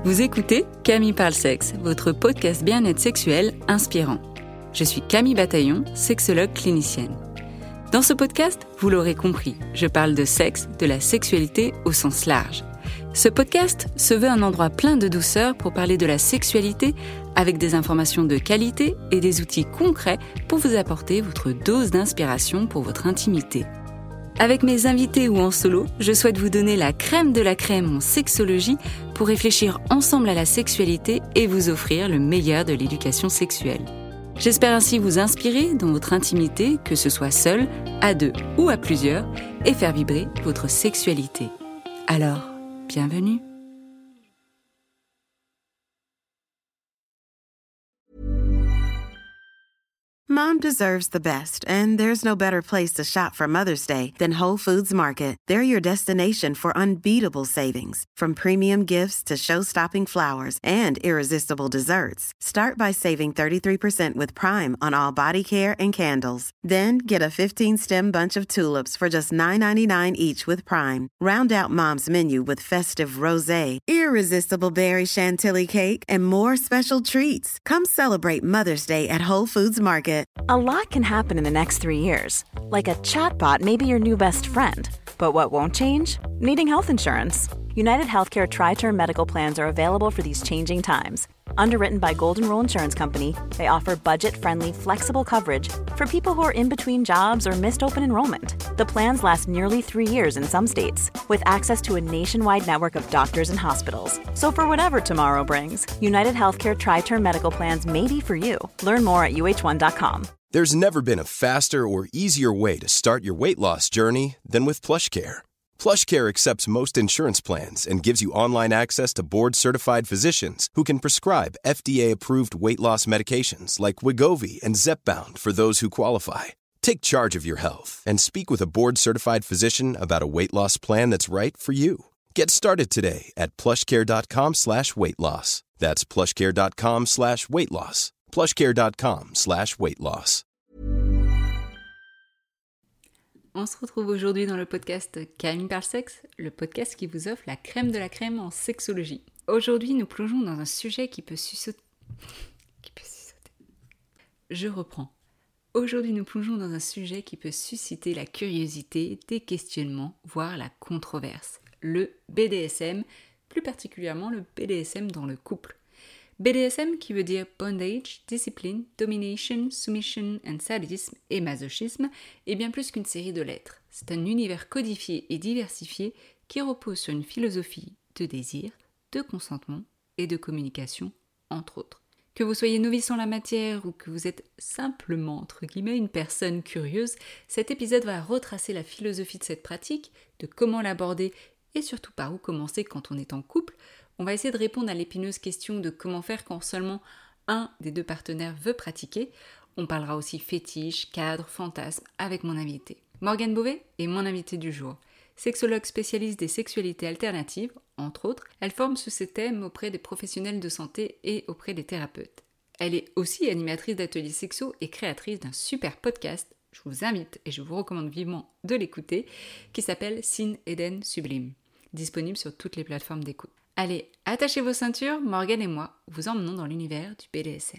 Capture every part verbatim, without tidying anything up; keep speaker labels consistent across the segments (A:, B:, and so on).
A: Vous écoutez Camille parle sexe, votre podcast bien-être sexuel inspirant. Je suis Camille Bataillon, sexologue clinicienne. Dans ce podcast, vous l'aurez compris, je parle de sexe, de la sexualité au sens large. Ce podcast se veut un endroit plein de douceur pour parler de la sexualité avec des informations de qualité et des outils concrets pour vous apporter votre dose d'inspiration pour votre intimité. Avec mes invités ou en solo, je souhaite vous donner la crème de la crème en sexologie pour réfléchir ensemble à la sexualité et vous offrir le meilleur de l'éducation sexuelle. J'espère ainsi vous inspirer dans votre intimité, que ce soit seul, à deux ou à plusieurs, et faire vibrer votre sexualité. Alors, bienvenue.
B: Mom deserves the best, and there's no better place to shop for Mother's Day than Whole Foods Market. They're your destination for unbeatable savings, from premium gifts to show-stopping flowers and irresistible desserts. Start by saving thirty-three percent with Prime on all body care and candles. Then get a fifteen-stem bunch of tulips for just nine ninety-nine each with Prime. Round out Mom's menu with festive rosé, irresistible berry chantilly cake, and more special treats. Come celebrate Mother's Day at Whole Foods Market.
C: A lot can happen in the next three years. Like a chatbot may be your new best friend. But what won't change? Needing health insurance. United Healthcare Tri-Term Medical Plans are available for these changing times. Underwritten by Golden Rule Insurance Company, they offer budget-friendly, flexible coverage for people who are in between jobs or missed open enrollment. The plans last nearly three years in some states, with access to a nationwide network of doctors and hospitals. So for whatever tomorrow brings, United Healthcare Tri-Term Medical Plans may be for you. Learn more at U H one dot com.
D: There's never been a faster or easier way to start your weight loss journey than with PlushCare. PlushCare accepts most insurance plans and gives you online access to board-certified physicians who can prescribe F D A-approved weight loss medications like Wegovy and Zepbound for those who qualify. Take charge of your health and speak with a board-certified physician about a weight loss plan that's right for you. Get started today at plushcare.com slash weight loss. That's plushcare.com slash weight loss. plushcare.com slash weight loss.
A: On se retrouve aujourd'hui dans le podcast Camille parle sexe, le podcast qui vous offre la crème de la crème en sexologie. Aujourd'hui, nous plongeons dans un sujet qui peut susauter... qui peut susauter. Je reprends. Aujourd'hui, nous plongeons dans un sujet qui peut susciter la curiosité, des questionnements, voire la controverse. Le B D S M, plus particulièrement le B D S M dans le couple. B D S M qui veut dire bondage, discipline, domination, submission and sadisme et masochisme est bien plus qu'une série de lettres. C'est un univers codifié et diversifié qui repose sur une philosophie de désir, de consentement et de communication, entre autres. Que vous soyez novice en la matière ou que vous êtes simplement, entre guillemets, une personne curieuse, cet épisode va retracer la philosophie de cette pratique, de comment l'aborder et surtout par où commencer quand on est en couple. On va essayer de répondre à l'épineuse question de comment faire quand seulement un des deux partenaires veut pratiquer. On parlera aussi fétiche, cadre, fantasme avec mon invité. Morgane Beauvais est mon invitée du jour. Sexologue spécialiste des sexualités alternatives, entre autres, elle forme sur ces thèmes auprès des professionnels de santé et auprès des thérapeutes. Elle est aussi animatrice d'ateliers sexo et créatrice d'un super podcast, je vous invite et je vous recommande vivement de l'écouter, qui s'appelle Sin Eden Sublime, disponible sur toutes les plateformes d'écoute. Allez, attachez vos ceintures, Morgane et moi vous emmenons dans l'univers du B D S M.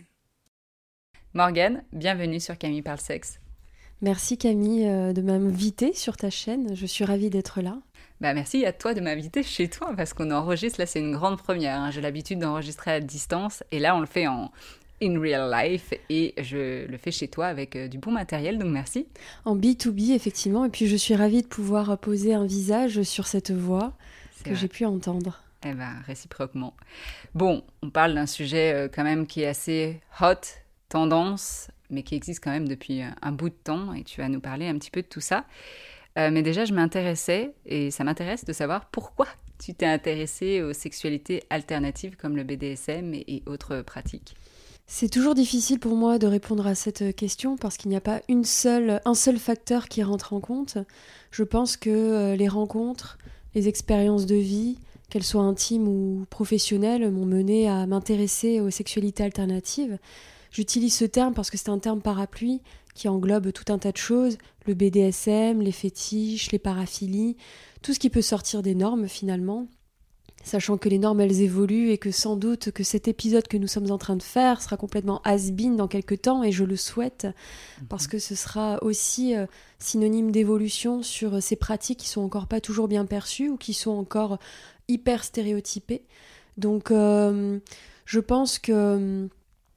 A: Morgane, bienvenue sur Camille parle sexe.
E: Merci Camille de m'inviter sur ta chaîne, je suis ravie d'être là.
A: Bah merci à toi de m'inviter chez toi parce qu'on enregistre, là c'est une grande première, hein. J'ai l'habitude d'enregistrer à distance et là on le fait en in real life et je le fais chez toi avec du bon matériel, donc merci. En
E: B to B effectivement, et puis je suis ravie de pouvoir poser un visage sur cette voix c'est que vrai. J'ai pu entendre.
A: Eh bien, réciproquement. Bon, on parle d'un sujet euh, quand même qui est assez hot, tendance, mais qui existe quand même depuis un bout de temps, et tu vas nous parler un petit peu de tout ça. Euh, mais déjà, je m'intéressais, et ça m'intéresse de savoir pourquoi tu t'es intéressée aux sexualités alternatives comme le B D S M et, et autres pratiques.
E: C'est toujours difficile pour moi de répondre à cette question parce qu'il n'y a pas une seule, un seul facteur qui rentre en compte. Je pense que les rencontres, les expériences de vie, qu'elles soient intimes ou professionnelles, m'ont mené à m'intéresser aux sexualités alternatives. J'utilise ce terme parce que c'est un terme parapluie qui englobe tout un tas de choses, le B D S M, les fétiches, les paraphilies, tout ce qui peut sortir des normes finalement. sachant que les normes, elles évoluent et que sans doute que cet épisode que nous sommes en train de faire sera complètement has-been dans quelques temps, et je le souhaite, mmh. parce que ce sera aussi euh, synonyme d'évolution sur ces pratiques qui sont encore pas toujours bien perçues ou qui sont encore hyper stéréotypées. Donc, euh, je pense que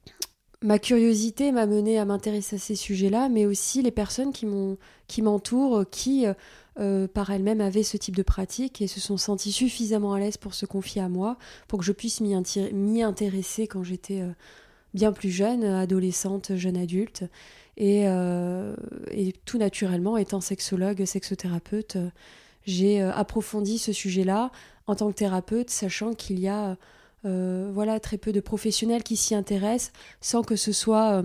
E: ma curiosité m'a menée à m'intéresser à ces sujets-là, mais aussi les personnes qui, m'ont, qui m'entourent, qui, euh, par elles-mêmes, avaient ce type de pratique et se sont senties suffisamment à l'aise pour se confier à moi, pour que je puisse m'y, inti- m'y intéresser quand j'étais euh, bien plus jeune, adolescente, jeune adulte. Et, euh, et tout naturellement, étant sexologue, sexothérapeute, euh, j'ai euh, approfondi ce sujet-là en tant que thérapeute, sachant qu'il y a... Euh, voilà, très peu de professionnels qui s'y intéressent sans que ce soit euh,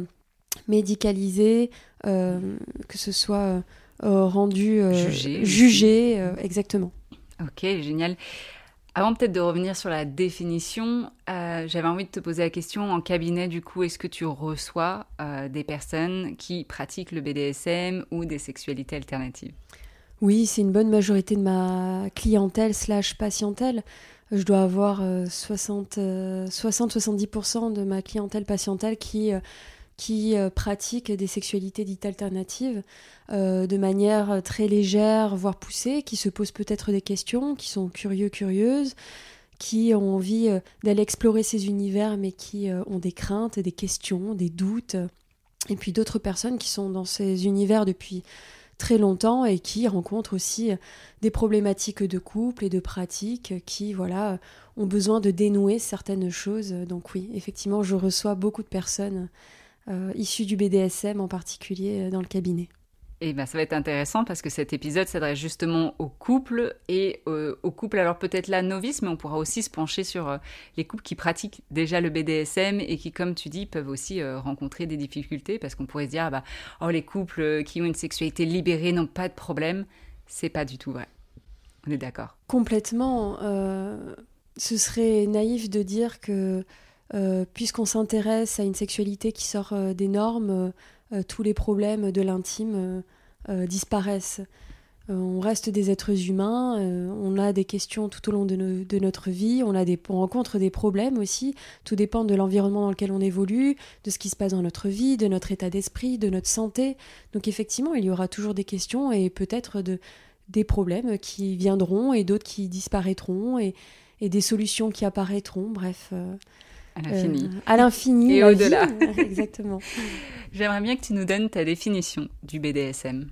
E: médicalisé, euh, que ce soit euh, rendu euh,
A: jugé,
E: jugé euh, exactement.
A: Ok, génial. Avant peut-être de revenir sur la définition, euh, j'avais envie de te poser la question, en cabinet du coup, est-ce que tu reçois euh, des personnes qui pratiquent le B D S M ou des sexualités alternatives ?
E: Oui, c'est une bonne majorité de ma clientèle slash patientèle. Je dois avoir euh, soixante à soixante-dix pour cent de ma clientèle patientèle qui, euh, qui euh, pratique des sexualités dites alternatives euh, de manière très légère, voire poussée, qui se posent peut-être des questions, qui sont curieux, curieuses, qui ont envie euh, d'aller explorer ces univers, mais qui euh, ont des craintes, des questions, des doutes. Et puis d'autres personnes qui sont dans ces univers depuis très longtemps et qui rencontrent aussi des problématiques de couple et de pratiques qui, voilà, ont besoin de dénouer certaines choses. Donc oui, effectivement, je reçois beaucoup de personnes euh, issues du B D S M en particulier dans le cabinet.
A: Et ben, ça va être intéressant parce que cet épisode s'adresse justement aux couples et euh, aux couples, alors peut-être là novices, mais on pourra aussi se pencher sur euh, les couples qui pratiquent déjà le B D S M et qui, comme tu dis, peuvent aussi euh, rencontrer des difficultés parce qu'on pourrait se dire, ah bah, oh, les couples qui ont une sexualité libérée n'ont pas de problème. C'est pas du tout vrai. On est d'accord.
E: Complètement. Euh, ce serait naïf de dire que euh, puisqu'on s'intéresse à une sexualité qui sort euh, des normes, euh, tous les problèmes de l'intime euh, euh, disparaissent. Euh, on reste des êtres humains, euh, on a des questions tout au long de, no- de notre vie, on, a des, on rencontre des problèmes aussi, tout dépend de l'environnement dans lequel on évolue, de ce qui se passe dans notre vie, de notre état d'esprit, de notre santé. Donc effectivement, il y aura toujours des questions et peut-être de, des problèmes qui viendront et d'autres qui disparaîtront et, et des solutions qui apparaîtront, bref... Euh,
A: À l'infini.
E: Euh, à l'infini.
A: Et au-delà.
E: Vie. Exactement.
A: J'aimerais bien que tu nous donnes ta définition du B D S M.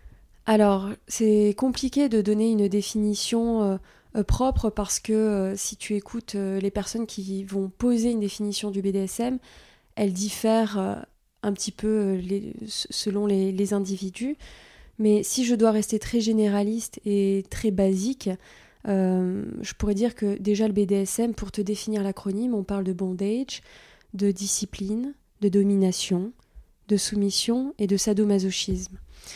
E: Alors, c'est compliqué de donner une définition euh, euh, propre parce que euh, si tu écoutes euh, les personnes qui vont poser une définition du B D S M, elles diffèrent euh, un petit peu euh, les, selon les, les individus. Mais si je dois rester très généraliste et très basique, Euh, je pourrais dire que déjà le B D S M, pour te définir l'acronyme, on parle de bondage, de discipline, de domination, de soumission et de sadomasochisme.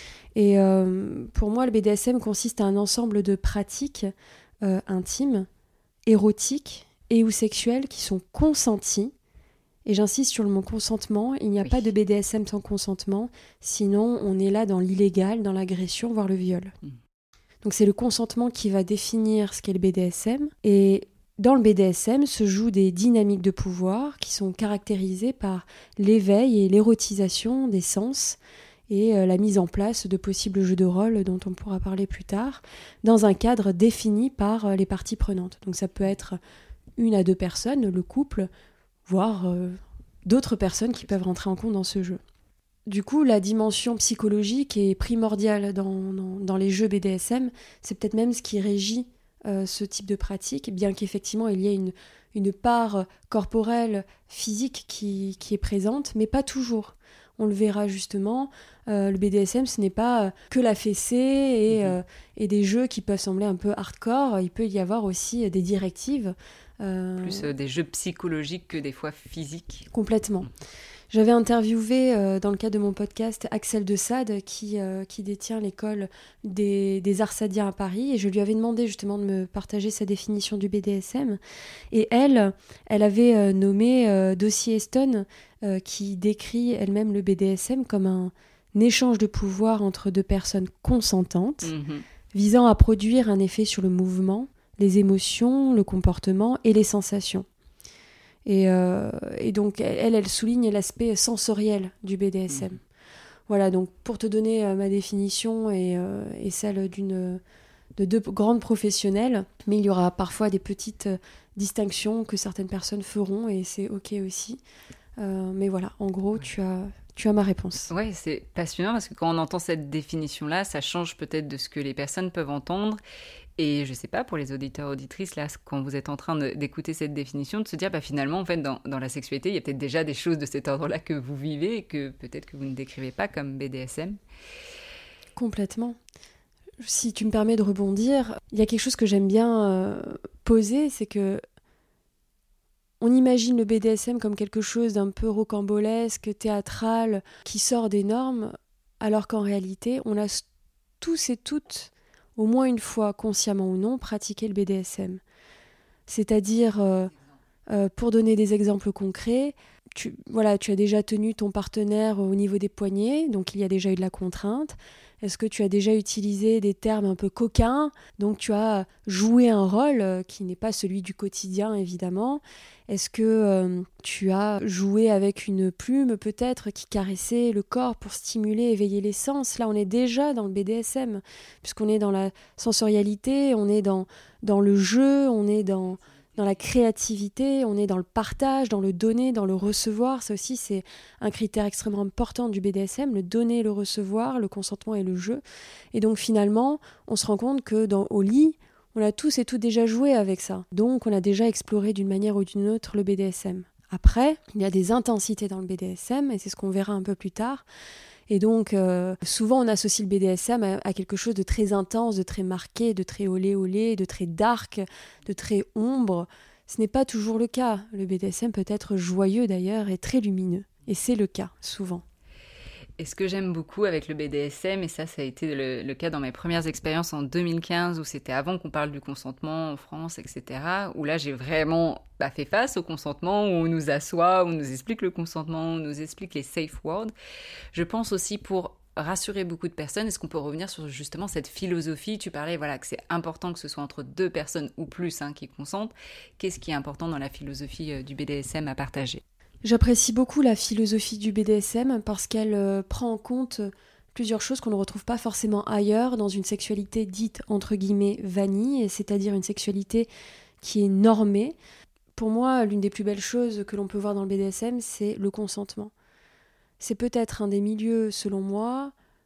E: Et euh, pour moi, le B D S M consiste à un ensemble de pratiques euh, intimes, érotiques et ou sexuelles qui sont consenties. Et j'insiste sur le mot consentement, il n'y a
A: Oui.
E: pas de B D S M sans consentement, sinon on est là dans l'illégal, dans l'agression, voire le viol. Mm. Donc c'est le consentement qui va définir ce qu'est le B D S M. Et dans le B D S M se jouent des dynamiques de pouvoir qui sont caractérisées par l'éveil et l'érotisation des sens et euh, la mise en place de possibles jeux de rôle dont on pourra parler plus tard, dans un cadre défini par euh, les parties prenantes. Donc ça peut être une à deux personnes, le couple, voire euh, d'autres personnes qui peuvent rentrer en compte dans ce jeu. Du coup, la dimension psychologique est primordiale dans, dans, dans les jeux B D S M. C'est peut-être même ce qui régit euh, ce type de pratique, bien qu'effectivement il y ait une, une part corporelle, physique qui, qui est présente, mais pas toujours. On le verra justement, euh, le B D S M, ce n'est pas que la fessée et, mmh. euh, et des jeux qui peuvent sembler un peu hardcore. Il peut y avoir aussi des directives.
A: Euh... Plus euh, des jeux psychologiques que des fois physiques.
E: Complètement. Mmh. J'avais interviewé euh, dans le cadre de mon podcast Axel de Sade qui, euh, qui détient l'école des, des arts sadiens à Paris et je lui avais demandé justement de me partager sa définition du B D S M et elle, elle avait euh, nommé euh, Dossie Heston euh, qui décrit elle-même le B D S M comme un, un échange de pouvoir entre deux personnes consentantes mmh. visant à produire un effet sur le mouvement, les émotions, le comportement et les sensations. Et, euh, et donc, elle, elle souligne l'aspect sensoriel du B D S M. Mmh. Voilà, donc pour te donner euh, ma définition et, euh, et celle d'une, de deux grandes professionnelles, mais il y aura parfois des petites euh, distinctions que certaines personnes feront et c'est OK aussi. Euh, mais voilà, en gros, tu as, tu as ma réponse.
A: Ouais, c'est passionnant parce que quand on entend cette définition-là, ça change peut-être de ce que les personnes peuvent entendre. Et je sais pas, pour les auditeurs, auditrices, là, quand vous êtes en train de, d'écouter cette définition, de se dire, bah finalement, en fait, dans, dans la sexualité, il y a peut-être déjà des choses de cet ordre-là que vous vivez et que peut-être que vous ne décrivez pas comme B D S M.
E: Complètement. Si tu me permets de rebondir, il y a quelque chose que j'aime bien euh, poser, c'est que on imagine le B D S M comme quelque chose d'un peu rocambolesque, théâtral, qui sort des normes, alors qu'en réalité, on a tous et toutes, au moins une fois, consciemment ou non, pratiqué le B D S M. C'est-à-dire, euh, euh, pour donner des exemples concrets, tu, voilà, tu as déjà tenu ton partenaire au niveau des poignets, donc il y a déjà eu de la contrainte. Est-ce que tu as déjà utilisé des termes un peu coquins? Donc tu as joué un rôle euh, qui n'est pas celui du quotidien, évidemment. Est-ce que euh, tu as joué avec une plume, peut-être, qui caressait le corps pour stimuler, éveiller les sens? Là, on est déjà dans le B D S M, puisqu'on est dans la sensorialité, on est dans, dans le jeu, on est dans... dans la créativité, on est dans le partage, dans le donner, dans le recevoir. Ça aussi, c'est un critère extrêmement important du B D S M, le donner, le recevoir, le consentement et le jeu. Et donc finalement, on se rend compte que dans, au lit, on a tous et toutes déjà joué avec ça. Donc on a déjà exploré d'une manière ou d'une autre le B D S M. Après, il y a des intensités dans le B D S M, et c'est ce qu'on verra un peu plus tard. Et donc, euh, souvent, on associe le B D S M à, à quelque chose de très intense, de très marqué, de très olé olé, de très dark, de très ombre. Ce n'est pas toujours le cas. Le B D S M peut être joyeux d'ailleurs et très lumineux. Et c'est le cas, souvent.
A: Et ce que j'aime beaucoup avec le B D S M, et ça, ça a été le, le cas dans mes premières expériences en deux mille quinze, où c'était avant qu'on parle du consentement en France, et cetera, où là, j'ai vraiment bah, fait face au consentement, où on nous assoit, où on nous explique le consentement, où on nous explique les safe words. Je pense aussi pour rassurer beaucoup de personnes, est-ce qu'on peut revenir sur justement cette philosophie? Tu parlais voilà, que c'est important que ce soit entre deux personnes ou plus hein, qui consentent. Qu'est-ce qui est important dans la philosophie euh, du B D S M à partager?
E: J'apprécie beaucoup la philosophie du B D S M parce qu'elle euh, prend en compte plusieurs choses qu'on ne retrouve pas forcément ailleurs dans une sexualité dite entre guillemets vanille, c'est-à-dire une sexualité qui est normée. Pour moi, l'une des plus belles choses que l'on peut voir dans le B D S M, c'est le consentement. C'est peut-être un des milieux, selon moi,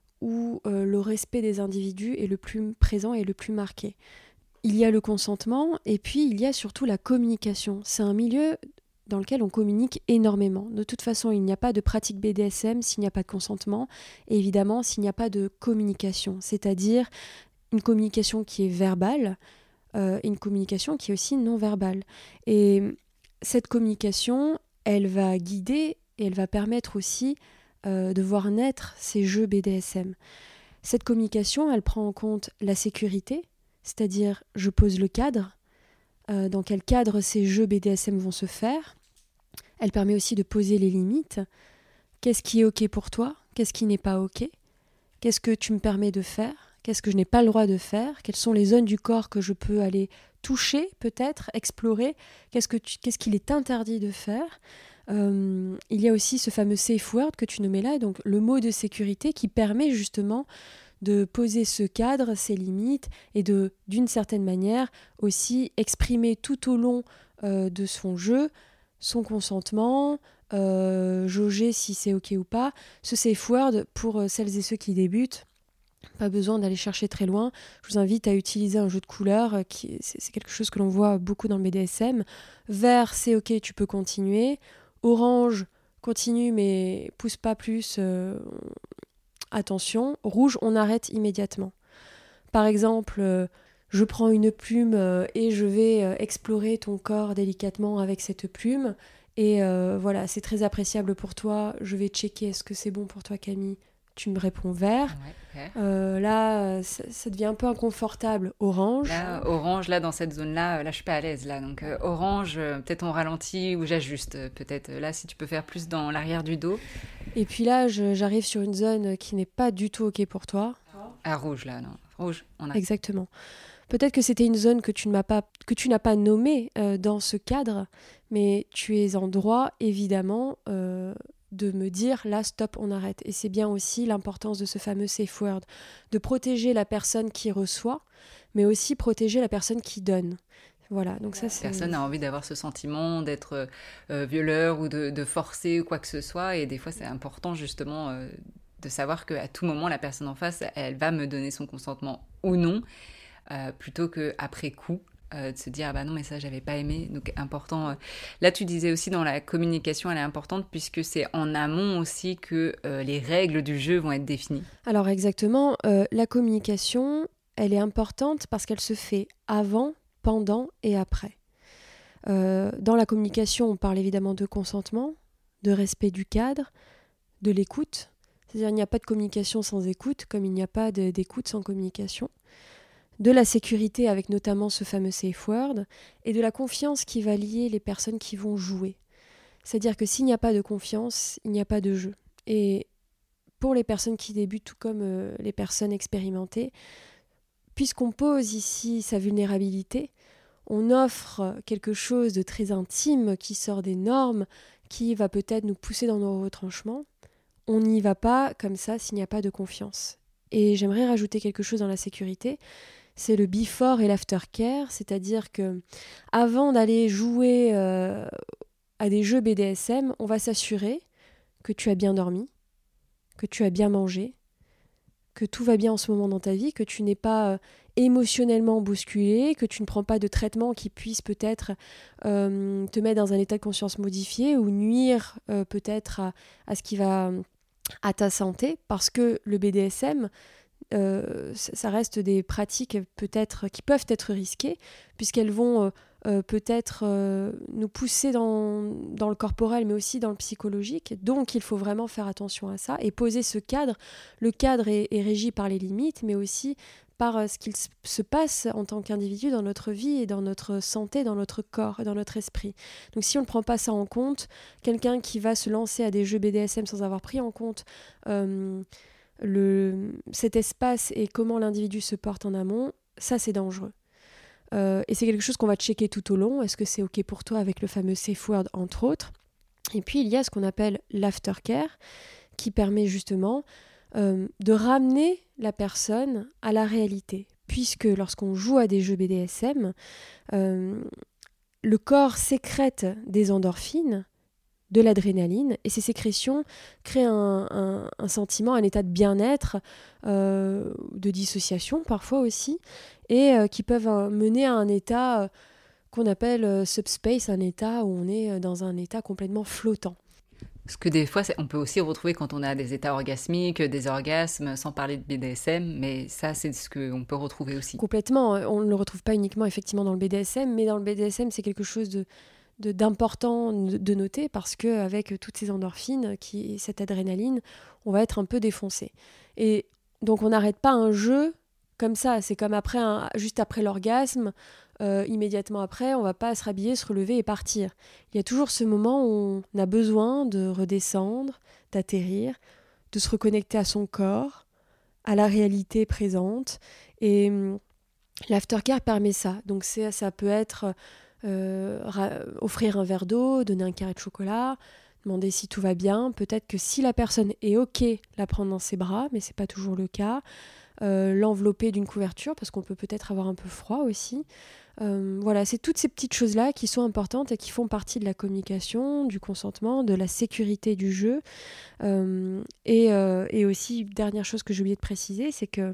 E: où euh, le respect des individus est le plus présent et le plus marqué. Il y a le consentement et puis il y a surtout la communication. C'est un milieu dans lequel on communique énormément. De toute façon, il n'y a pas de pratique B D S M s'il n'y a pas de consentement, et évidemment s'il n'y a pas de communication, c'est-à-dire une communication qui est verbale, euh, et une communication qui est aussi non verbale. Et cette communication, elle va guider et elle va permettre aussi euh, de voir naître ces jeux B D S M. Cette communication, elle prend en compte la sécurité, c'est-à-dire je pose le cadre, Euh, dans quel cadre ces jeux B D S M vont se faire. Elle permet aussi de poser les limites. Qu'est-ce qui est OK pour toi? Qu'est-ce qui n'est pas OK? Qu'est-ce que tu me permets de faire? Qu'est-ce que je n'ai pas le droit de faire? Quelles sont les zones du corps que je peux aller toucher, peut-être, explorer? Qu'est-ce que tu, qu'est-ce qu'il est interdit de faire? Euh, il y a aussi ce fameux safe word que tu nommais là, donc le mot de sécurité qui permet justement de poser ce cadre, ses limites, et de, d'une certaine manière, aussi exprimer tout au long euh, de son jeu son consentement, euh, jauger si c'est OK ou pas. Ce safe word, pour euh, celles et ceux qui débutent, pas besoin d'aller chercher très loin. Je vous invite à utiliser un jeu de couleurs, euh, qui, c'est, c'est quelque chose que l'on voit beaucoup dans le B D S M. Vert, c'est OK, tu peux continuer. Orange, continue, mais pousse pas plus... Euh, attention, rouge, on arrête immédiatement. Par exemple, euh, je prends une plume euh, et je vais euh, explorer ton corps délicatement avec cette plume. Et euh, voilà, c'est très appréciable pour toi. Je vais checker, est-ce que c'est bon pour toi, Camille? Tu me réponds vert. Ouais, okay. euh, là, ça, ça devient un peu inconfortable. Orange.
A: Là, orange, là, dans cette zone-là, là, je suis pas à l'aise. Là. Donc, euh, orange, euh, peut-être on ralentit ou j'ajuste. Euh, peut-être là, si tu peux faire plus dans l'arrière du dos.
E: Et puis là, je, j'arrive sur une zone qui n'est pas du tout OK pour toi.
A: Ah, rouge, là, non. Rouge, on a...
E: Exactement. Peut-être que c'était une zone que tu, ne m'as pas, que tu n'as pas nommée euh, dans ce cadre, mais tu es en droit, évidemment, euh, de me dire, là, stop, on arrête. Et c'est bien aussi l'importance de ce fameux safe word, de protéger la personne qui reçoit, mais aussi protéger la personne qui donne. Voilà, donc ça, c'est...
A: Personne n'a envie d'avoir ce sentiment d'être euh, violeur ou de, de forcer ou quoi que ce soit. Et des fois, c'est important, justement, euh, de savoir qu'à tout moment, la personne en face, elle va me donner son consentement ou non. Euh, plutôt qu'après coup, euh, de se dire « Ah bah non, mais ça, j'avais pas aimé ». Donc, important. Euh... Là, tu disais aussi dans la communication, elle est importante puisque c'est en amont aussi que euh, les règles du jeu vont être définies.
E: Alors, exactement. Euh, la communication, elle est importante parce qu'elle se fait avant, pendant et après. Euh, dans la communication, on parle évidemment de consentement, de respect du cadre, de l'écoute. C'est-à-dire, il n'y a pas de communication sans écoute, comme il n'y a pas de, d'écoute sans communication. De la sécurité avec notamment ce fameux safe word, et de la confiance qui va lier les personnes qui vont jouer. C'est-à-dire que s'il n'y a pas de confiance, il n'y a pas de jeu. Et pour les personnes qui débutent, tout comme euh, les personnes expérimentées, puisqu'on pose ici sa vulnérabilité, on offre quelque chose de très intime qui sort des normes, qui va peut-être nous pousser dans nos retranchements. On n'y va pas comme ça s'il n'y a pas de confiance. Et j'aimerais rajouter quelque chose dans la sécurité, c'est le before et l'aftercare, c'est-à-dire que avant d'aller jouer euh, à des jeux B D S M, on va s'assurer que tu as bien dormi, que tu as bien mangé, que tout va bien en ce moment dans ta vie, que tu n'es pas euh, émotionnellement bousculé, que tu ne prends pas de traitement qui puisse peut-être euh, te mettre dans un état de conscience modifié ou nuire euh, peut-être à, à ce qui va à ta santé, parce que le B D S M, Euh, ça reste des pratiques peut-être qui peuvent être risquées puisqu'elles vont euh, euh, peut-être euh, nous pousser dans, dans le corporel mais aussi dans le psychologique, donc il faut vraiment faire attention à ça et poser ce cadre. Le cadre est, est régi par les limites mais aussi par euh, ce qu'il se passe en tant qu'individu dans notre vie et dans notre santé, dans notre corps et dans notre esprit. Donc si on ne prend pas ça en compte, quelqu'un qui va se lancer à des jeux B D S M sans avoir pris en compte euh, Le, cet espace et comment l'individu se porte en amont, ça c'est dangereux. Euh, et c'est quelque chose qu'on va checker tout au long. Est-ce que c'est OK pour toi avec le fameux safe word entre autres? Et puis il y a ce qu'on appelle l'aftercare qui permet justement euh, de ramener la personne à la réalité. Puisque lorsqu'on joue à des jeux B D S M, euh, le corps sécrète des endorphines, de l'adrénaline, et ces sécrétions créent un, un, un sentiment, un état de bien-être, euh, de dissociation parfois aussi, et euh, qui peuvent euh, mener à un état euh, qu'on appelle euh, subspace, un état où on est dans un état complètement flottant.
A: Ce que des fois, c'est, on peut aussi retrouver quand on a des états orgasmiques, des orgasmes, sans parler de B D S M, mais ça, c'est ce qu'on peut retrouver aussi.
E: Complètement, on ne le retrouve pas uniquement effectivement dans le B D S M, mais dans le B D S M, c'est quelque chose de De, d'important de noter parce qu'avec toutes ces endorphines, qui, cette adrénaline, on va être un peu défoncé. Et donc on n'arrête pas un jeu comme ça, c'est comme après un, juste après l'orgasme, euh, immédiatement après, on ne va pas se rhabiller, se relever et partir. Il y a toujours ce moment où on a besoin de redescendre, d'atterrir, de se reconnecter à son corps, à la réalité présente. Et hum, l'aftercare permet ça. Donc c'est, ça peut être... Euh, ra- offrir un verre d'eau, donner un carré de chocolat, demander si tout va bien. Peut-être que si la personne est OK, la prendre dans ses bras, mais c'est pas toujours le cas. Euh, l'envelopper d'une couverture, parce qu'on peut peut-être avoir un peu froid aussi. Euh, voilà, c'est toutes ces petites choses-là qui sont importantes et qui font partie de la communication, du consentement, de la sécurité du jeu. Euh, et, euh, et aussi, dernière chose que j'ai oublié de préciser, c'est que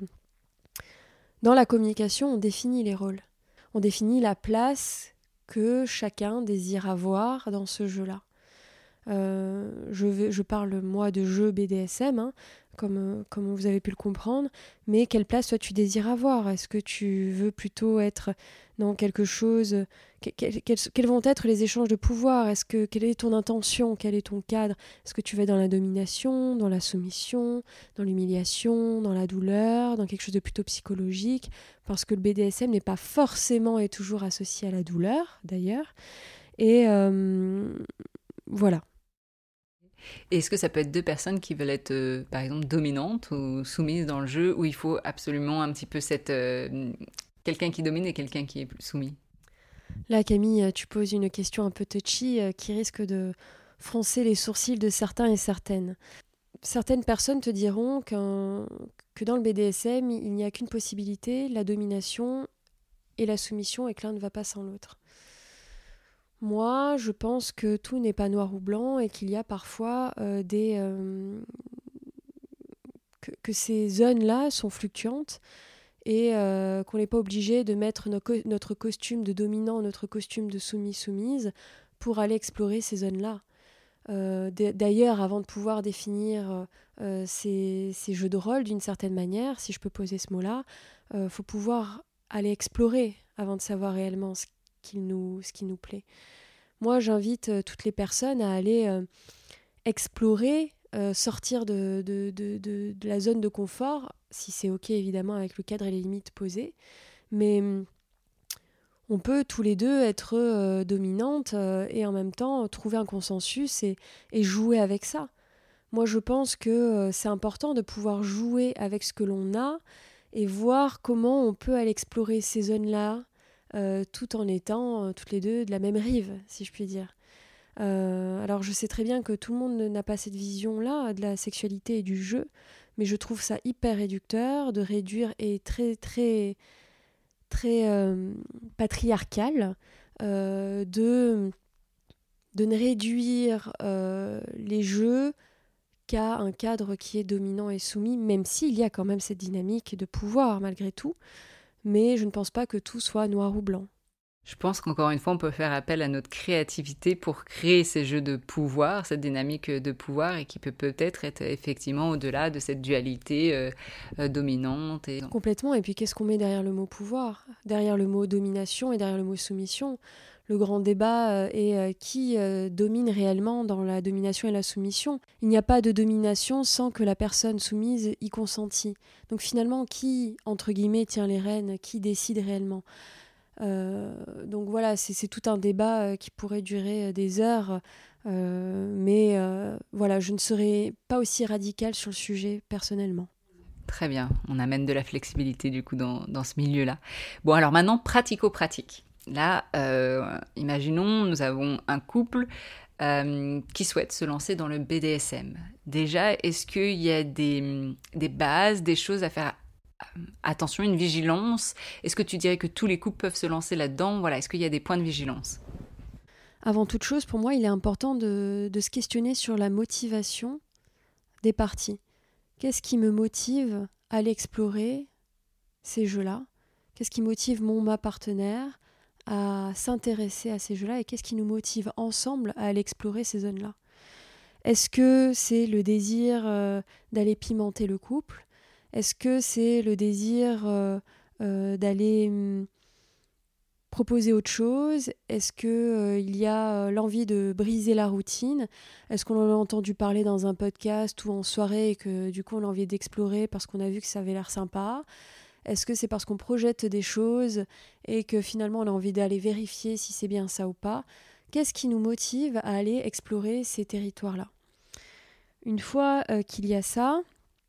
E: dans la communication, on définit les rôles. On définit la place que chacun désire avoir dans ce jeu-là. Euh, je, vais, je parle, moi, de jeu B D S M, hein, comme, euh, comme vous avez pu le comprendre, mais quelle place, toi, tu désires avoir? Est-ce que tu veux plutôt être dans quelque chose... Que, que, quels, quels vont être les échanges de pouvoir? Est-ce que, quelle est ton intention? Quel est ton cadre? Est-ce que tu vas dans la domination, dans la soumission, dans l'humiliation, dans la douleur, dans quelque chose de plutôt psychologique? Parce que le B D S M n'est pas forcément et toujours associé à la douleur, d'ailleurs. Et euh, voilà.
A: Et est-ce que ça peut être deux personnes qui veulent être, euh, par exemple, dominantes ou soumises dans le jeu, où il faut absolument un petit peu cette, euh, quelqu'un qui domine et quelqu'un qui est plus soumis?
E: Là, Camille, tu poses une question un peu touchy euh, qui risque de froncer les sourcils de certains et certaines. Certaines personnes te diront qu'un, que dans le B D S M, il n'y a qu'une possibilité, la domination et la soumission, et que l'un ne va pas sans l'autre. Moi, je pense que tout n'est pas noir ou blanc et qu'il y a parfois euh, des... Euh, que, que ces zones-là sont fluctuantes et euh, qu'on n'est pas obligé de mettre no- notre costume de dominant, notre costume de soumis-soumise pour aller explorer ces zones-là. Euh, d- d'ailleurs, avant de pouvoir définir euh, ces, ces jeux de rôle d'une certaine manière, si je peux poser ce mot-là, il euh, faut pouvoir aller explorer avant de savoir réellement ce qui nous, ce qui nous plaît. Moi, j'invite euh, toutes les personnes à aller euh, explorer, euh, sortir de, de, de, de, de la zone de confort, si c'est OK évidemment avec le cadre et les limites posées, mais on peut tous les deux être euh, dominantes euh, et en même temps trouver un consensus et, et jouer avec ça. Moi, je pense que euh, c'est important de pouvoir jouer avec ce que l'on a et voir comment on peut aller explorer ces zones-là euh, tout en étant euh, toutes les deux de la même rive, si je puis dire. Euh, alors, je sais très bien que tout le monde n'a pas cette vision-là de la sexualité et du jeu, mais je trouve ça hyper réducteur de réduire et très, très... très euh, patriarcal euh, de, de ne réduire euh, les jeux qu'à un cadre qui est dominant et soumis, même s'il y a quand même cette dynamique de pouvoir malgré tout, mais je ne pense pas que tout soit noir ou blanc.
A: Je pense qu'encore une fois, on peut faire appel à notre créativité pour créer ces jeux de pouvoir, cette dynamique de pouvoir, et qui peut peut-être être effectivement au-delà de cette dualité euh, euh, dominante. Et...
E: Complètement, et puis qu'est-ce qu'on met derrière le mot pouvoir ? Derrière le mot domination et derrière le mot soumission ? Le grand débat euh, est euh, qui euh, domine réellement dans la domination et la soumission. Il n'y a pas de domination sans que la personne soumise y consentit. Donc finalement, qui, entre guillemets, tient les rênes ? Qui décide réellement ? Euh, donc voilà, c'est, c'est tout un débat euh, qui pourrait durer euh, des heures, euh, mais euh, voilà, je ne serais pas aussi radicale sur le sujet personnellement.
A: Très bien, on amène de la flexibilité du coup dans, dans ce milieu-là. Bon, alors maintenant, pratico-pratique. Là, euh, imaginons, nous avons un couple euh, qui souhaite se lancer dans le B D S M. Déjà, est-ce qu'il y a des, des bases, des choses à faire attention, une vigilance? Est-ce que tu dirais que tous les couples peuvent se lancer là-dedans? Voilà, est-ce qu'il y a des points de vigilance?
E: Avant toute chose, pour moi, il est important de, de se questionner sur la motivation des parties. Qu'est-ce qui me motive à aller explorer ces jeux-là ? Qu'est-ce qui motive mon ma partenaire à s'intéresser à ces jeux-là ? Et qu'est-ce qui nous motive ensemble à aller explorer ces zones-là ? Est-ce que c'est le désir euh, d'aller pimenter le couple ? Est-ce que c'est le désir euh, euh, d'aller hum, proposer autre chose ? Est-ce qu'il euh, y a euh, l'envie de briser la routine ? Est-ce qu'on en a entendu parler dans un podcast ou en soirée et que du coup on a envie d'explorer parce qu'on a vu que ça avait l'air sympa ? Est-ce que c'est parce qu'on projette des choses et que finalement on a envie d'aller vérifier si c'est bien ça ou pas ? Qu'est-ce qui nous motive à aller explorer ces territoires-là ? Une fois euh, qu'il y a ça,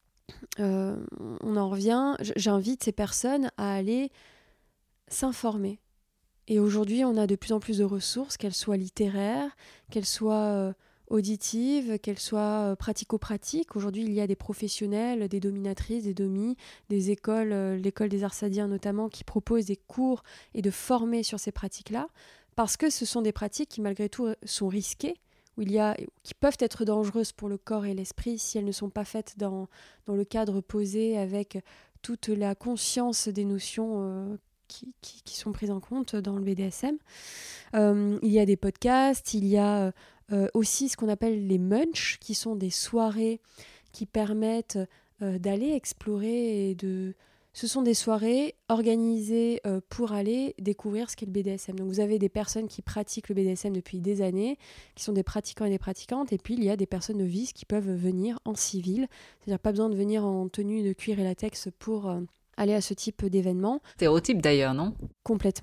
E: Euh, on en revient, j'invite ces personnes à aller s'informer. Et aujourd'hui, on a de plus en plus de ressources, qu'elles soient littéraires, qu'elles soient euh, auditives, qu'elles soient euh, pratico-pratiques. Aujourd'hui, il y a des professionnels, des dominatrices, des domis, des écoles, euh, l'école des Arsadiens notamment, qui proposent des cours et de former sur ces pratiques-là, parce que ce sont des pratiques qui, malgré tout, sont risquées, où il y a, qui peuvent être dangereuses pour le corps et l'esprit si elles ne sont pas faites dans, dans le cadre posé avec toute la conscience des notions euh, qui, qui, qui sont prises en compte dans le B D S M. Euh, il y a des podcasts, il y a euh, aussi ce qu'on appelle les munchs, qui sont des soirées qui permettent euh, d'aller explorer et de... Ce sont des soirées organisées euh, pour aller découvrir ce qu'est le B D S M. Donc vous avez des personnes qui pratiquent le B D S M depuis des années, qui sont des pratiquants et des pratiquantes, et puis il y a des personnes novices qui peuvent venir en civil, c'est-à-dire pas besoin de venir en tenue de cuir et latex pour euh, aller à ce type d'événement.
A: Stéréotype d'ailleurs, non ?
E: Complètement.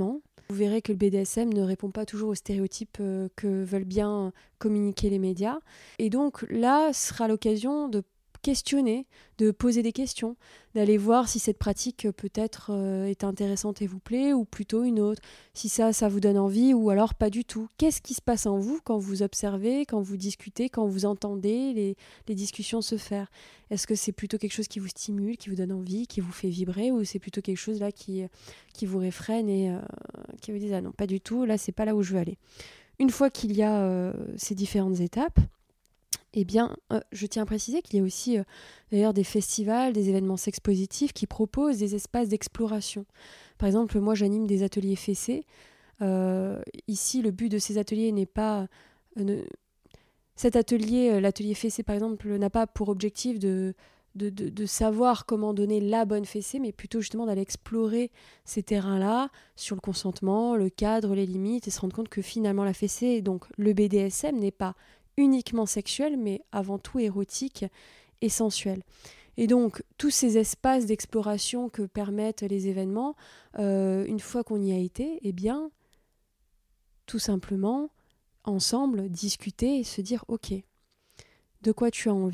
E: Vous verrez que le B D S M ne répond pas toujours aux stéréotypes euh, que veulent bien communiquer les médias. Et donc là, sera l'occasion de questionner, de poser des questions, d'aller voir si cette pratique euh, peut-être euh, est intéressante et vous plaît, ou plutôt une autre, si ça, ça vous donne envie, ou alors pas du tout. Qu'est-ce qui se passe en vous quand vous observez, quand vous discutez, quand vous entendez les, les discussions se faire? Est-ce que c'est plutôt quelque chose qui vous stimule, qui vous donne envie, qui vous fait vibrer, ou c'est plutôt quelque chose là qui, qui vous réfrène et euh, qui vous dit « Ah non, pas du tout, là c'est pas là où je veux aller ». Une fois qu'il y a euh, ces différentes étapes, eh bien, euh, je tiens à préciser qu'il y a aussi euh, d'ailleurs des festivals, des événements sexpositifs qui proposent des espaces d'exploration. Par exemple, moi j'anime des ateliers fessés. Euh, ici, le but de ces ateliers n'est pas... Euh, ne... Cet atelier, euh, l'atelier fessé par exemple, n'a pas pour objectif de, de, de, de savoir comment donner la bonne fessée, mais plutôt justement d'aller explorer ces terrains-là sur le consentement, le cadre, les limites, et se rendre compte que finalement la fessée, donc le B D S M, n'est pas uniquement sexuel, mais avant tout érotique et sensuel. Et donc, tous ces espaces d'exploration que permettent les événements, euh, une fois qu'on y a été, eh bien, tout simplement, ensemble, discuter et se dire « Ok, de quoi tu as envie ?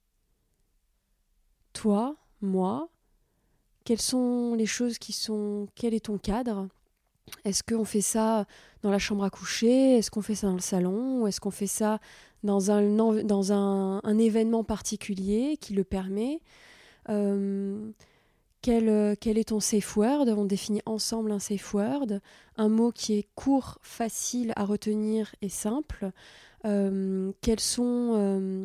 E: Toi, moi, quelles sont les choses qui sont... Quel est ton cadre ? Est-ce qu'on fait ça dans la chambre à coucher ? Est-ce qu'on fait ça dans le salon ? Ou est-ce qu'on fait ça dans un, dans un, un événement particulier qui le permet ? euh, quel, quel est ton safe word ? On définit ensemble un safe word, un mot qui est court, facile à retenir et simple. Euh, quelles sont, euh,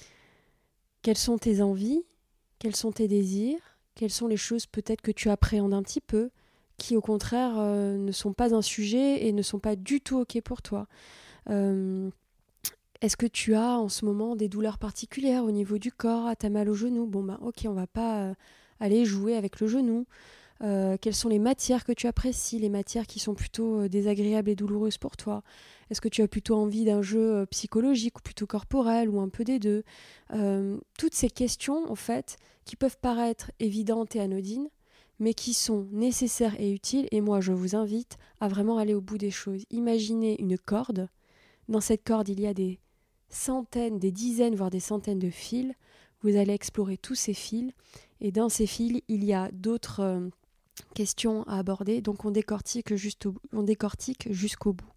E: quelles sont tes envies ? Quels sont tes désirs ? Quelles sont les choses peut-être que tu appréhendes un petit peu ? Qui au contraire euh, ne sont pas un sujet et ne sont pas du tout ok pour toi. Euh, est-ce que tu as en ce moment des douleurs particulières au niveau du corps ? Ah, t'as mal au genou ? Bon ben ok, on va pas euh, aller jouer avec le genou. Euh, quelles sont les matières que tu apprécies, les matières qui sont plutôt euh, désagréables et douloureuses pour toi ? Est-ce que tu as plutôt envie d'un jeu euh, psychologique ou plutôt corporel ou un peu des deux ? euh, Toutes ces questions en fait qui peuvent paraître évidentes et anodines, mais qui sont nécessaires et utiles, et moi je vous invite à vraiment aller au bout des choses. Imaginez une corde, dans cette corde il y a des centaines, des dizaines, voire des centaines de fils, vous allez explorer tous ces fils, et dans ces fils il y a d'autres euh, questions à aborder, donc on décortique, juste au, on décortique jusqu'au bout.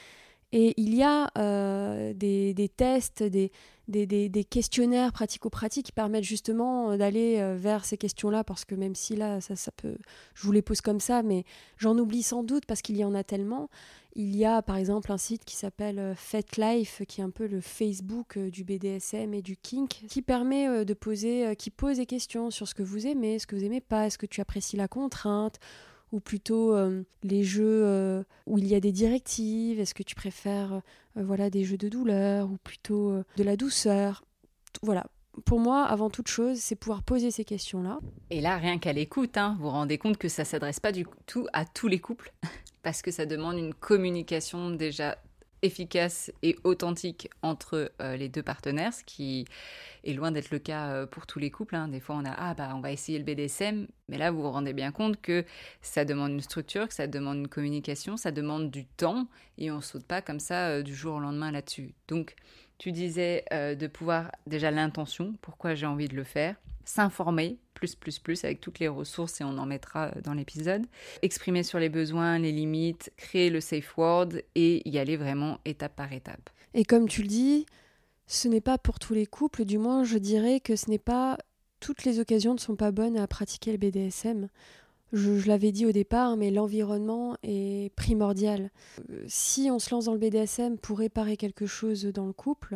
E: Et il y a euh, des, des tests, des, des, des, des questionnaires pratico-pratiques qui permettent justement d'aller euh, vers ces questions-là, parce que même si là, ça, ça peut, je vous les pose comme ça, mais j'en oublie sans doute parce qu'il y en a tellement. Il y a par exemple un site qui s'appelle euh, FetLife, qui est un peu le Facebook euh, du B D S M et du kink, qui permet euh, de poser, euh, qui pose des questions sur ce que vous aimez, ce que vous aimez pas, est-ce que tu apprécies la contrainte, ou plutôt euh, les jeux euh, où il y a des directives, est-ce que tu préfères euh, voilà, des jeux de douleur ou plutôt euh, de la douceur. Voilà, pour moi, avant toute chose, c'est pouvoir poser ces questions-là.
A: Et là, rien qu'à l'écoute, hein, vous vous rendez compte que ça ne s'adresse pas du tout à tous les couples, parce que ça demande une communication déjà efficace et authentique entre euh, les deux partenaires, ce qui est loin d'être le cas euh, pour tous les couples. Hein. Des fois, on a « Ah, bah, on va essayer le B D S M », mais là, vous vous rendez bien compte que ça demande une structure, que ça demande une communication, ça demande du temps, et on ne saute pas comme ça euh, du jour au lendemain là-dessus. Donc, tu disais euh, de pouvoir, déjà l'intention, pourquoi j'ai envie de le faire, s'informer, plus, plus, plus, avec toutes les ressources, et on en mettra dans l'épisode. Exprimer sur les besoins, les limites, créer le safe word, et y aller vraiment étape par étape.
E: Et comme tu le dis, ce n'est pas pour tous les couples, du moins je dirais que ce n'est pas... Toutes les occasions ne sont pas bonnes à pratiquer le B D S M. Je, je l'avais dit au départ, mais l'environnement est primordial. Euh, si on se lance dans le B D S M pour réparer quelque chose dans le couple,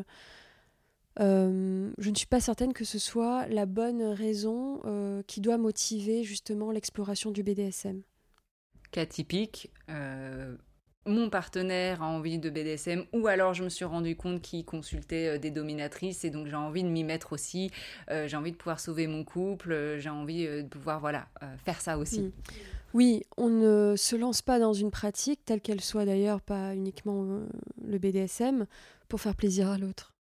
E: Euh, je ne suis pas certaine que ce soit la bonne raison euh, qui doit motiver justement l'exploration du B D S M.
A: Cas typique, euh, mon partenaire a envie de B D S M, ou alors je me suis rendu compte qu'il consultait euh, des dominatrices, et donc j'ai envie de m'y mettre aussi, euh, j'ai envie de pouvoir sauver mon couple, euh, j'ai envie euh, de pouvoir voilà, euh, faire ça aussi.
E: Mmh. Oui, on ne se lance pas dans une pratique, telle qu'elle soit d'ailleurs, pas uniquement euh, le B D S M, pour faire plaisir à l'autre.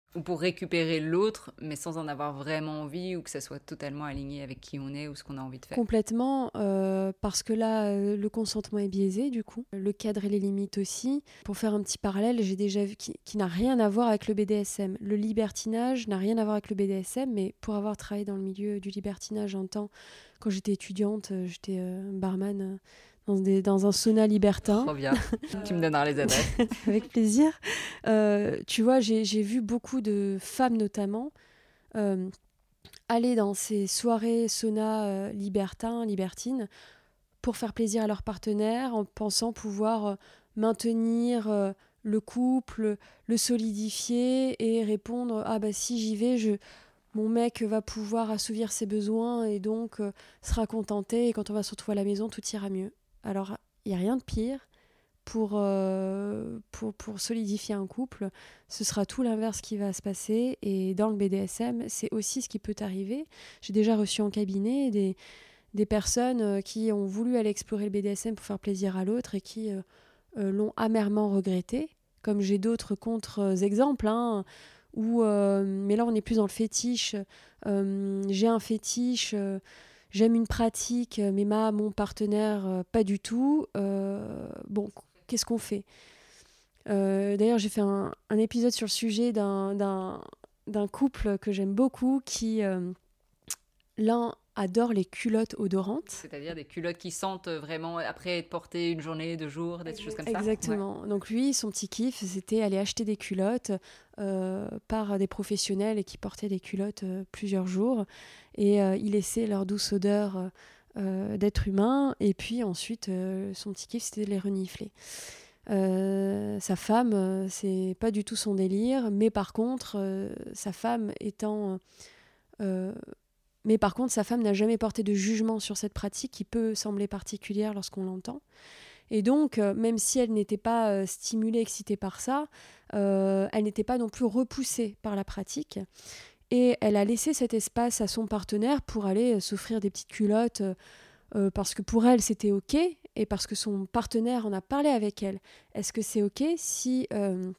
A: Ou pour récupérer l'autre, mais sans en avoir vraiment envie, ou que ça soit totalement aligné avec qui on est ou ce qu'on a envie de faire.
E: Complètement, euh, parce que là, euh, le consentement est biaisé, du coup. Le cadre et les limites aussi. Pour faire un petit parallèle, j'ai déjà vu qui, qui n'a rien à voir avec le B D S M. Le libertinage n'a rien à voir avec le B D S M, mais pour avoir travaillé dans le milieu du libertinage un temps, quand j'étais étudiante, euh, j'étais euh, barman euh, dans, des, dans un sauna libertin.
A: Trop bien, tu me donneras les adresses.
E: Avec plaisir. Euh, tu vois, j'ai, j'ai vu beaucoup de femmes notamment euh, aller dans ces soirées sauna euh, libertins, libertines, pour faire plaisir à leur partenaire en pensant pouvoir euh, maintenir euh, le couple, le solidifier et répondre « Ah bah si j'y vais, je... mon mec va pouvoir assouvir ses besoins et donc euh, sera contenté et quand on va se retrouver à la maison, tout ira mieux. » Alors, il n'y a rien de pire. Pour, euh, pour, pour solidifier un couple, ce sera tout l'inverse qui va se passer. Et dans le B D S M, c'est aussi ce qui peut arriver. J'ai déjà reçu en cabinet des, des personnes qui ont voulu aller explorer le B D S M pour faire plaisir à l'autre et qui euh, euh, l'ont amèrement regretté. Comme j'ai d'autres contre-exemples, hein, où, euh, mais là on est plus dans le fétiche. Euh, j'ai un fétiche... Euh, J'aime une pratique, mais ma, mon partenaire, euh, pas du tout. Euh, bon, qu'est-ce qu'on fait ? euh, D'ailleurs, j'ai fait un, un épisode sur le sujet d'un, d'un, d'un couple que j'aime beaucoup qui, euh, l'un adore les culottes odorantes.
A: C'est-à-dire des culottes qui sentent vraiment après être portées une journée, deux jours, des choses comme ça.
E: Exactement. Ouais. Donc lui, son petit kiff, c'était aller acheter des culottes euh, par des professionnels et qui portaient des culottes euh, plusieurs jours. Et euh, il laissait leur douce odeur euh, d'être humain. Et puis ensuite, euh, son petit kiff, c'était de les renifler. Euh, sa femme, euh, c'est pas du tout son délire. Mais par contre, euh, sa femme étant... Euh, Mais par contre, sa femme n'a jamais porté de jugement sur cette pratique qui peut sembler particulière lorsqu'on l'entend. Et donc, euh, même si elle n'était pas euh, stimulée, excitée par ça, euh, elle n'était pas non plus repoussée par la pratique. Et elle a laissé cet espace à son partenaire pour aller euh, s'offrir des petites culottes euh, parce que pour elle, c'était OK et parce que son partenaire en a parlé avec elle. Est-ce que c'est OK si... Euh,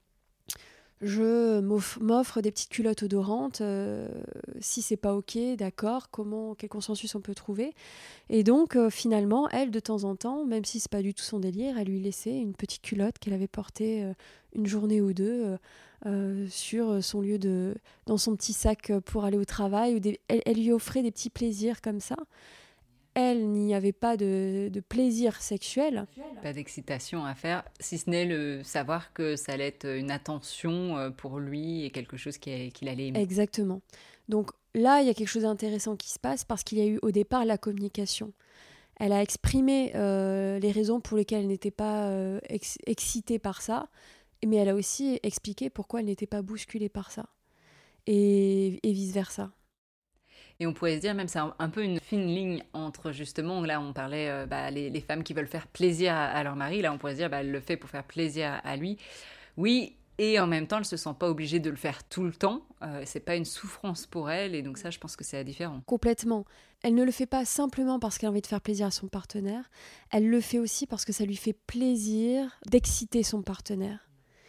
E: je m'offre, m'offre des petites culottes odorantes, euh, si c'est pas ok, d'accord, comment, quel consensus on peut trouver. Et donc euh, finalement, elle, de temps en temps, même si c'est pas du tout son délire, elle lui laissait une petite culotte qu'elle avait portée euh, une journée ou deux euh, euh, sur son lieu de, dans son petit sac pour aller au travail. Ou des, elle, elle lui offrait des petits plaisirs comme ça. Elle n'y avait pas de, de plaisir sexuel.
A: Pas d'excitation à faire, si ce n'est le savoir que ça allait être une attention pour lui et quelque chose qu'il allait aimer.
E: Exactement. Donc là, il y a quelque chose d'intéressant qui se passe parce qu'il y a eu au départ la communication. Elle a exprimé euh, les raisons pour lesquelles elle n'était pas euh, ex- excitée par ça, mais elle a aussi expliqué pourquoi elle n'était pas bousculée par ça. Et, et vice-versa.
A: Et on pourrait se dire, même c'est un, un peu une fine ligne entre justement, là on parlait, euh, bah, les, les femmes qui veulent faire plaisir à, à leur mari, là on pourrait se dire, bah, elle le fait pour faire plaisir à, à lui. Oui, et en même temps, elle ne se sent pas obligée de le faire tout le temps. Euh, c'est pas une souffrance pour elle, et donc ça, je pense que c'est différent.
E: Complètement. Elle ne le fait pas simplement parce qu'elle a envie de faire plaisir à son partenaire, elle le fait aussi parce que ça lui fait plaisir d'exciter son partenaire.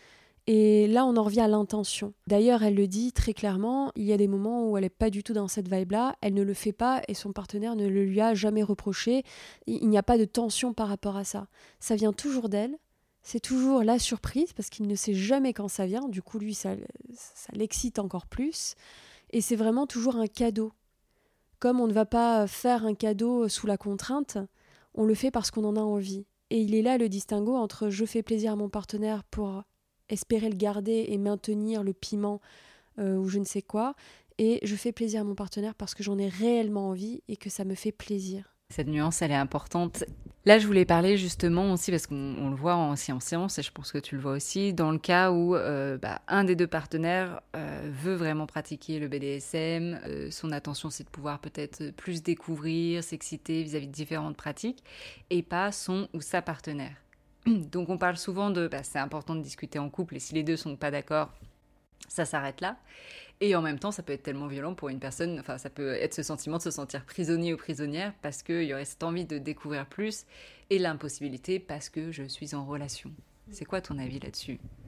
E: Et là, on en revient à l'intention. D'ailleurs, elle le dit très clairement, il y a des moments où elle n'est pas du tout dans cette vibe-là, elle ne le fait pas et son partenaire ne le lui a jamais reproché. Il n'y a pas de tension par rapport à ça. Ça vient toujours d'elle, c'est toujours la surprise parce qu'il ne sait jamais quand ça vient, du coup, lui, ça, ça l'excite encore plus. Et c'est vraiment toujours un cadeau. Comme on ne va pas faire un cadeau sous la contrainte, on le fait parce qu'on en a envie. Et il est là le distinguo entre je fais plaisir à mon partenaire pour espérer le garder et maintenir le piment euh, ou je ne sais quoi, et je fais plaisir à mon partenaire parce que j'en ai réellement envie et que ça me fait plaisir.
A: Cette nuance, elle est importante. Là, je voulais parler justement aussi, parce qu'on on le voit aussi en séance, et je pense que tu le vois aussi, dans le cas où euh, bah, un des deux partenaires euh, veut vraiment pratiquer le B D S M, euh, son attention c'est de pouvoir peut-être plus découvrir, s'exciter vis-à-vis de différentes pratiques, et pas son ou sa partenaire. Donc on parle souvent de, bah, c'est important de discuter en couple, et si les deux sont pas d'accord, ça s'arrête là. Et en même temps, ça peut être tellement violent pour une personne, enfin ça peut être ce sentiment de se sentir prisonnier ou prisonnière parce qu'il y aurait cette envie de découvrir plus et l'impossibilité parce que je suis en relation. C'est quoi ton avis là-dessus ?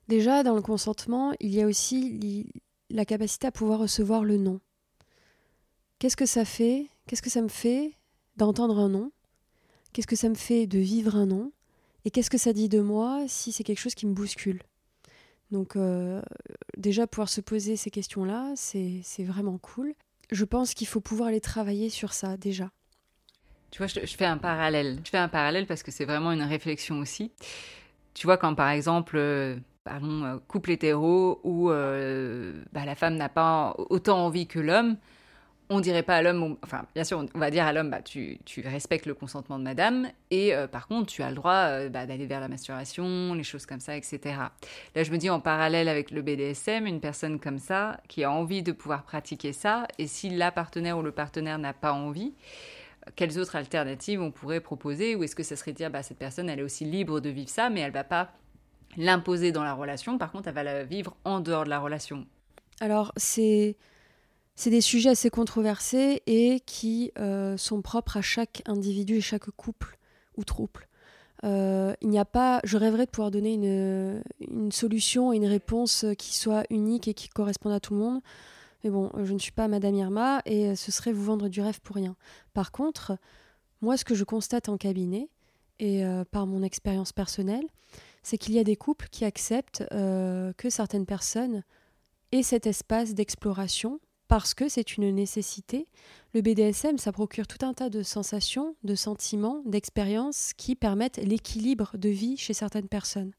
E: Déjà, dans le consentement, il y a aussi li- la capacité à pouvoir recevoir le non. Qu'est-ce que ça fait ? Qu'est-ce que ça me fait d'entendre un non ? Qu'est-ce que ça me fait de vivre un non ? Et qu'est-ce que ça dit de moi si c'est quelque chose qui me bouscule ? Donc euh, déjà, pouvoir se poser ces questions-là, c'est, c'est vraiment cool. Je pense qu'il faut pouvoir aller travailler sur ça, déjà.
A: Tu vois, je, je fais un parallèle. Je fais un parallèle parce que c'est vraiment une réflexion aussi. Tu vois, quand par exemple, euh, parlons euh, couple hétéro, où euh, bah, la femme n'a pas autant envie que l'homme, on dirait pas à l'homme, on- enfin, bien sûr, on, on va dire à l'homme, bah, tu, tu respectes le consentement de madame, et euh, par contre, tu as le droit euh, bah, d'aller vers la masturbation, les choses comme ça, et cetera. Là, je me dis, en parallèle avec le B D S M, une personne comme ça, qui a envie de pouvoir pratiquer ça, et si la partenaire ou le partenaire n'a pas envie, quelles autres alternatives on pourrait proposer, ou est-ce que ça serait dire, bah, cette personne, elle est aussi libre de vivre ça, mais elle va pas l'imposer dans la relation, par contre, elle va la vivre en dehors de la relation.
E: Alors, c'est, c'est des sujets assez controversés et qui euh, sont propres à chaque individu et chaque couple ou trouble. Euh, il n'y a pas, je rêverais de pouvoir donner une, une solution et une réponse qui soit unique et qui corresponde à tout le monde. Mais bon, je ne suis pas Madame Irma et ce serait vous vendre du rêve pour rien. Par contre, moi, ce que je constate en cabinet et euh, par mon expérience personnelle, c'est qu'il y a des couples qui acceptent euh, que certaines personnes aient cet espace d'exploration parce que c'est une nécessité. Le B D S M, ça procure tout un tas de sensations, de sentiments, d'expériences qui permettent l'équilibre de vie chez certaines personnes.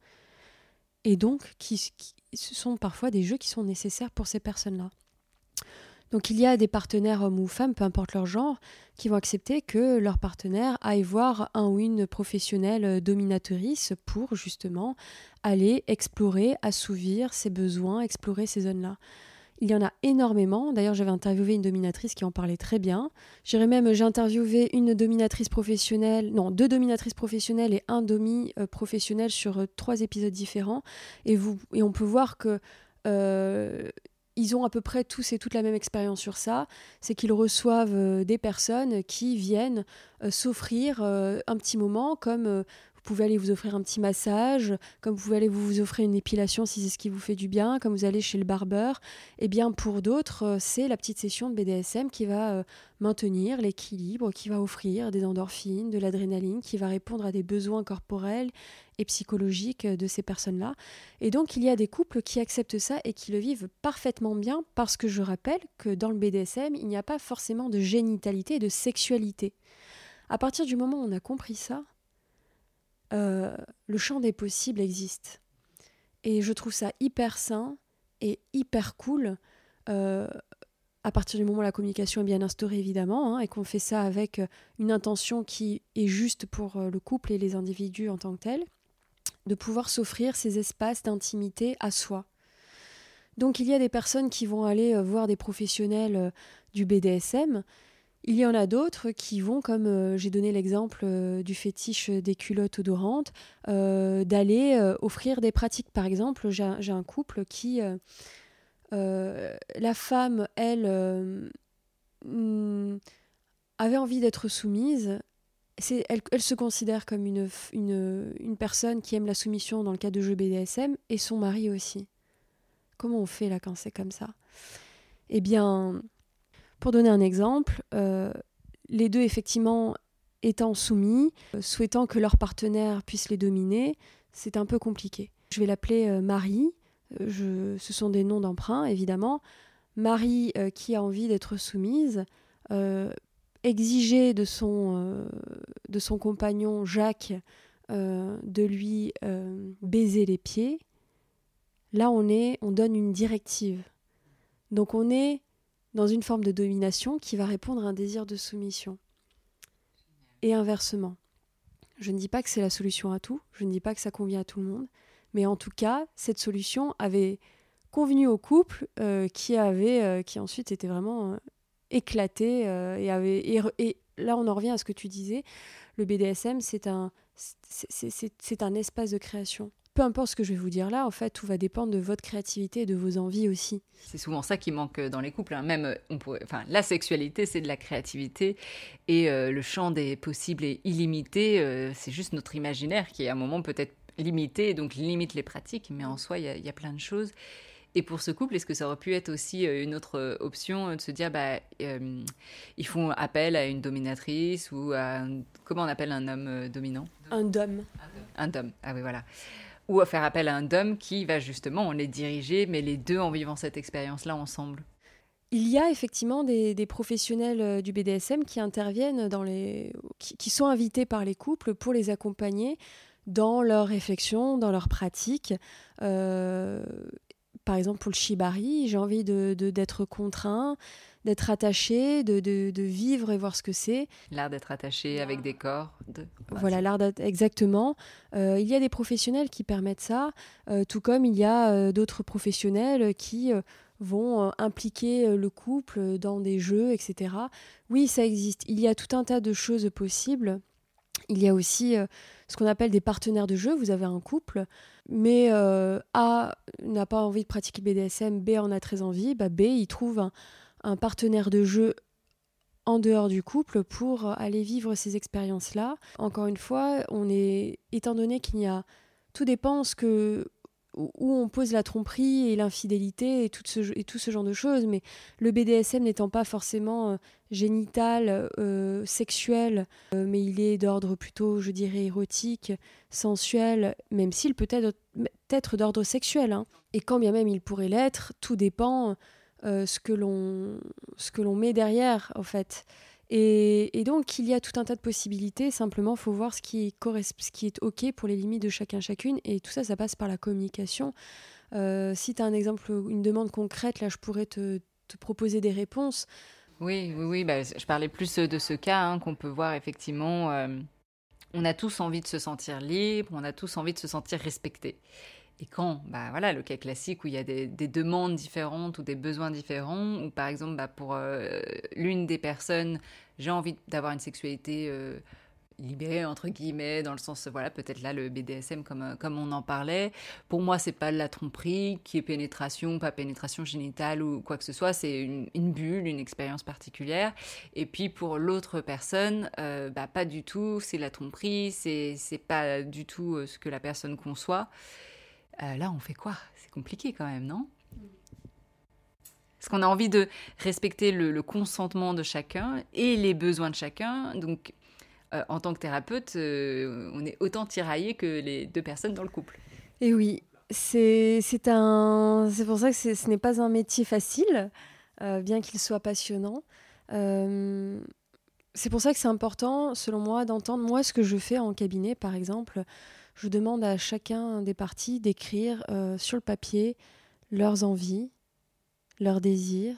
E: Et donc, qui, qui, ce sont parfois des jeux qui sont nécessaires pour ces personnes-là. Donc il y a des partenaires hommes ou femmes, peu importe leur genre, qui vont accepter que leur partenaire aille voir un ou une professionnelle dominatrice pour justement aller explorer, assouvir ses besoins, explorer ces zones-là. Il y en a énormément. D'ailleurs, j'avais interviewé une dominatrice qui en parlait très bien. J'irais même, j'ai interviewé une dominatrice professionnelle, non, deux dominatrices professionnelles et un domi euh, professionnel sur euh, trois épisodes différents. Et, vous, et on peut voir que euh, ils ont à peu près tous et toutes la même expérience sur ça. C'est qu'ils reçoivent euh, des personnes qui viennent euh, s'offrir euh, un petit moment, comme euh, vous pouvez aller vous offrir un petit massage, comme vous pouvez aller vous, vous offrir une épilation si c'est ce qui vous fait du bien, comme vous allez chez le barbeur. Et bien pour d'autres, euh, c'est la petite session de B D S M qui va euh, maintenir l'équilibre, qui va offrir des endorphines, de l'adrénaline, qui va répondre à des besoins corporels et psychologiques de ces personnes-là. Et donc il y a des couples qui acceptent ça et qui le vivent parfaitement bien parce que je rappelle que dans le B D S M, il n'y a pas forcément de génitalité et de sexualité. À partir du moment où on a compris ça, Euh, le champ des possibles existe. Et je trouve ça hyper sain et hyper cool euh, à partir du moment où la communication est bien instaurée, évidemment, hein, et qu'on fait ça avec une intention qui est juste pour le couple et les individus en tant que tels, de pouvoir s'offrir ces espaces d'intimité à soi. Donc il y a des personnes qui vont aller voir des professionnels du B D S M. Il y en a d'autres qui vont, comme euh, j'ai donné l'exemple euh, du fétiche des culottes odorantes, euh, d'aller euh, offrir des pratiques. Par exemple, j'ai un, j'ai un couple qui... Euh, euh, la femme, elle, euh, mm, avait envie d'être soumise. C'est, elle, elle se considère comme une, une, une personne qui aime la soumission dans le cas de jeux B D S M, et son mari aussi. Comment on fait là quand c'est comme ça ? Eh bien... Pour donner un exemple, euh, les deux effectivement étant soumis, euh, souhaitant que leur partenaire puisse les dominer, c'est un peu compliqué. Je vais l'appeler euh, Marie, euh, je, ce sont des noms d'emprunt évidemment. Marie euh, qui a envie d'être soumise, euh, exiger de son, euh, de son compagnon Jacques euh, de lui euh, baiser les pieds, là on, est, on donne une directive. Donc on est dans une forme de domination qui va répondre à un désir de soumission. Et inversement. Je ne dis pas que c'est la solution à tout, je ne dis pas que ça convient à tout le monde, mais en tout cas, cette solution avait convenu au couple euh, qui avait, euh, qui ensuite était vraiment euh, éclaté euh, et avait et, et là on en revient à ce que tu disais, le B D S M c'est un c'est, c'est, c'est, c'est un espace de création. Peu importe ce que je vais vous dire là, en fait, tout va dépendre de votre créativité et de vos envies aussi.
A: C'est souvent ça qui manque dans les couples. Hein. Même, on pourrait, enfin, la sexualité, c'est de la créativité. Et euh, le champ des possibles est illimité. Euh, c'est juste notre imaginaire qui, à un moment, peut-être limité, et donc limite les pratiques, mais en soi, il y, y a plein de choses. Et pour ce couple, est-ce que ça aurait pu être aussi une autre option de se dire, bah, euh, ils font appel à une dominatrice ou à, un, comment on appelle un homme dominant ?
E: Un dom.
A: Un dom, ah oui, voilà. Ou à faire appel à un dom qui va justement les diriger, mais les deux en vivant cette expérience-là ensemble.
E: Il y a effectivement des, des professionnels du B D S M qui interviennent dans les, qui, qui sont invités par les couples pour les accompagner dans leurs réflexions, dans leurs pratiques. Euh, par exemple, pour le shibari, j'ai envie de, de, d'être contraint, d'être attaché, de, de, de vivre et voir ce que c'est.
A: L'art d'être attaché avec des cordes. De...
E: Voilà, c'est... l'art d'être... exactement. Euh, il y a des professionnels qui permettent ça, euh, tout comme il y a euh, d'autres professionnels qui euh, vont euh, impliquer le couple dans des jeux, et cetera. Oui, ça existe. Il y a tout un tas de choses possibles. Il y a aussi euh, ce qu'on appelle des partenaires de jeu. Vous avez un couple, mais euh, A n'a pas envie de pratiquer B D S M, B en a très envie. Bah B, il trouve un, un partenaire de jeu en dehors du couple pour aller vivre ces expériences-là. Encore une fois, on est, étant donné qu'il y a... Tout dépend ce que... où on pose la tromperie et l'infidélité et tout ce, et tout ce genre de choses, mais le B D S M n'étant pas forcément euh, génital, euh, sexuel, euh, mais il est d'ordre plutôt, je dirais, érotique, sensuel, même s'il peut être, être d'ordre sexuel. Hein. Et quand bien même il pourrait l'être, tout dépend euh, ce que l'on, ce que l'on met derrière, en fait. Et, et donc, il y a tout un tas de possibilités. Simplement, il faut voir ce qui, corresp- ce qui est OK pour les limites de chacun, chacune. Et tout ça, ça passe par la communication. Euh, si tu as un exemple, une demande concrète, là, je pourrais te, te proposer des réponses.
A: Oui, oui, oui. Bah, je parlais plus de ce cas hein, qu'on peut voir effectivement. Euh, on a tous envie de se sentir libre, on a tous envie de se sentir respecté. Et quand, bah voilà, le cas classique où il y a des, des demandes différentes ou des besoins différents, ou par exemple, bah, pour euh, l'une des personnes, j'ai envie d'avoir une sexualité euh, libérée, entre guillemets, dans le sens, voilà, peut-être là, le B D S M, comme, comme on en parlait. Pour moi, c'est pas la tromperie qui est pénétration, pas pénétration génitale ou quoi que ce soit, c'est une, une bulle, une expérience particulière. Et puis, pour l'autre personne, euh, bah, pas du tout, c'est la tromperie, c'est, c'est pas du tout ce que la personne conçoit. Euh, là, on fait quoi ? C'est compliqué quand même, non ? Parce qu'on a envie de respecter le, le consentement de chacun et les besoins de chacun. Donc, euh, en tant que thérapeute, euh, on est autant tiraillé que les deux personnes dans le couple.
E: Et oui, c'est, c'est, un, c'est pour ça que c'est, ce n'est pas un métier facile, euh, bien qu'il soit passionnant. Euh, c'est pour ça que c'est important, selon moi, d'entendre moi ce que je fais en cabinet, par exemple. Je demande à chacun des parties d'écrire euh, sur le papier leurs envies, leurs désirs,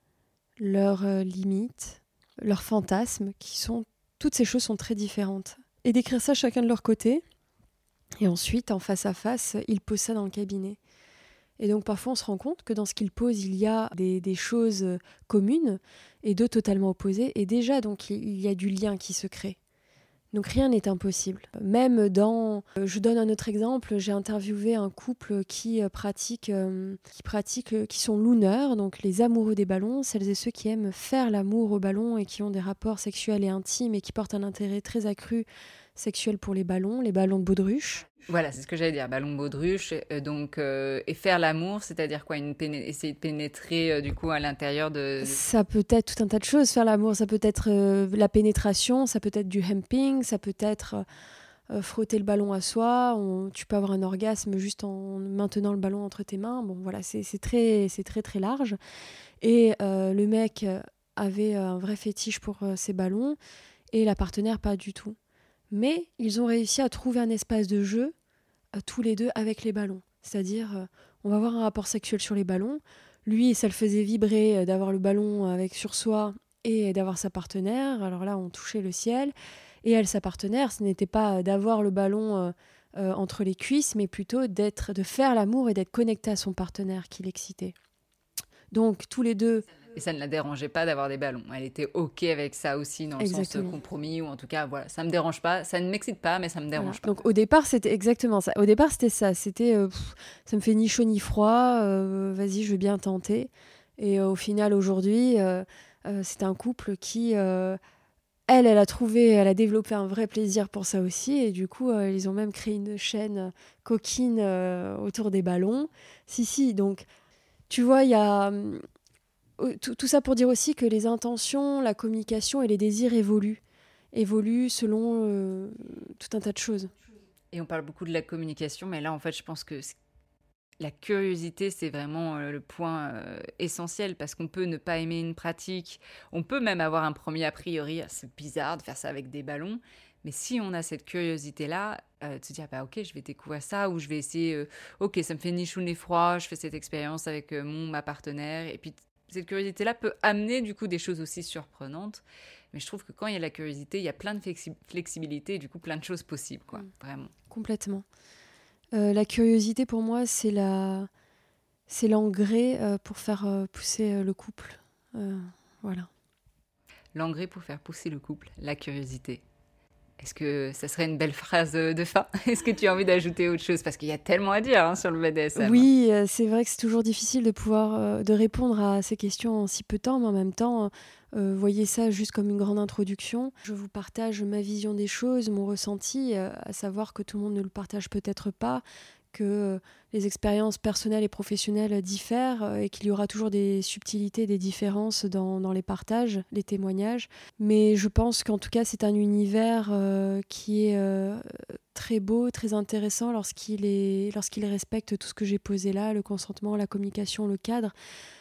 E: leurs euh, limites, leurs fantasmes, qui sont... Toutes ces choses sont très différentes. Et d'écrire ça chacun de leur côté. Et ensuite, en face à face, ils posent ça dans le cabinet. Et donc parfois, on se rend compte que dans ce qu'ils posent, il y a des, des choses communes et d'autres totalement opposées. Et déjà, donc, il y a du lien qui se crée. Donc rien n'est impossible. Même dans... Je donne un autre exemple. J'ai interviewé un couple qui pratique, euh, qui, pratique euh, qui sont looners, donc les amoureux des ballons, celles et ceux qui aiment faire l'amour au ballon et qui ont des rapports sexuels et intimes et qui portent un intérêt très accru sexuel pour les ballons, les ballons de baudruche.
A: Voilà, c'est ce que j'allais dire, ballon de baudruche. Euh, donc, euh, et faire l'amour, c'est-à-dire quoi une péné- essayer de pénétrer euh, du coup à l'intérieur de...
E: Ça peut être tout un tas de choses. Faire l'amour, ça peut être euh, la pénétration, ça peut être du humping, ça peut être euh, frotter le ballon à soi. On, tu peux avoir un orgasme juste en maintenant le ballon entre tes mains. Bon, voilà, c'est, c'est, très, c'est très très large. Et euh, le mec avait un vrai fétiche pour euh, ces ballons et la partenaire pas du tout. Mais ils ont réussi à trouver un espace de jeu, euh, tous les deux, avec les ballons. C'est-à-dire, euh, on va avoir un rapport sexuel sur les ballons. Lui, ça le faisait vibrer euh, d'avoir le ballon avec sur soi et d'avoir sa partenaire. Alors là, on touchait le ciel. Et elle, sa partenaire, ce n'était pas d'avoir le ballon euh, euh, entre les cuisses, mais plutôt d'être, de faire l'amour et d'être connecté à son partenaire qui l'excitait. Donc, tous les deux...
A: Et ça ne la dérangeait pas d'avoir des ballons. Elle était OK avec ça aussi, dans le
E: Exactement.
A: sens compromis, ou en tout cas, voilà, ça me dérange pas. Ça ne m'excite pas, mais ça me dérange
E: Voilà.
A: pas.
E: Donc au départ, c'était exactement ça. Au départ, c'était ça. C'était, euh, pff, ça me fait ni chaud ni froid. Euh, vas-y, je vais bien tenter. Et euh, au final, aujourd'hui, euh, euh, c'est un couple qui euh, elle, elle a trouvé, elle a développé un vrai plaisir pour ça aussi. Et du coup, euh, ils ont même créé une chaîne euh, coquine euh, autour des ballons. Si, si, donc, tu vois, il y a... euh, tout, tout ça pour dire aussi que les intentions, la communication et les désirs évoluent. Évoluent selon euh, tout un tas de choses.
A: Et on parle beaucoup de la communication, mais là, en fait, je pense que c'est- la curiosité, c'est vraiment euh, le point euh, essentiel parce qu'on peut ne pas aimer une pratique, on peut même avoir un premier a priori, ah, c'est bizarre de faire ça avec des ballons, mais si on a cette curiosité-là, euh, de se dire, bah, ok, je vais découvrir ça, ou je vais essayer, euh, ok, ça me fait ni chaud ni froid, je fais cette expérience avec euh, mon, ma partenaire, et puis cette curiosité-là peut amener du coup des choses aussi surprenantes, mais je trouve que quand il y a la curiosité, il y a plein de flexi- flexibilité, et du coup plein de choses possibles, quoi,
E: Mm.
A: vraiment.
E: Complètement. Euh, la curiosité, pour moi, c'est la... c'est l'engrais euh, pour faire euh, pousser euh, le couple. Euh, voilà.
A: L'engrais pour faire pousser le couple, la curiosité. Est-ce que ça serait une belle phrase de fin? Est-ce que tu as envie d'ajouter autre chose? Parce qu'il y a tellement à dire hein, sur le B D S M.
E: Oui, euh, c'est vrai que c'est toujours difficile de pouvoir euh, de répondre à ces questions en si peu de temps, mais en même temps, euh, voyez ça juste comme une grande introduction. Je vous partage ma vision des choses, mon ressenti, euh, à savoir que tout le monde ne le partage peut-être pas, que euh, les expériences personnelles et professionnelles diffèrent euh, et qu'il y aura toujours des subtilités, des différences dans, dans les partages, les témoignages. Mais je pense qu'en tout cas, c'est un univers euh, qui est euh, très beau, très intéressant lorsqu'il, est, lorsqu'il respecte tout ce que j'ai posé là, le consentement, la communication, le cadre.